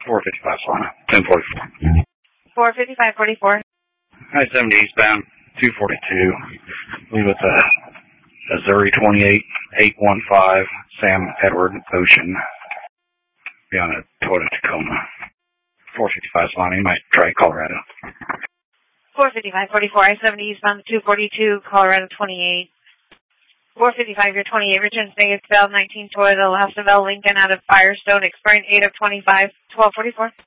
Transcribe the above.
455 Solana, 1044. 45544. I-70 eastbound, 242. Leave with Missouri 28815, Sam Edward Ocean. Be on a Toyota Tacoma. 455 Solana, you might try Colorado. 45544, I-70 eastbound, 242, Colorado 28. 455, your 28, returns Vegas Bell, 19 Toyota, Lasavelle, Lincoln out of Firestone, expiring 8 of 25, 1244.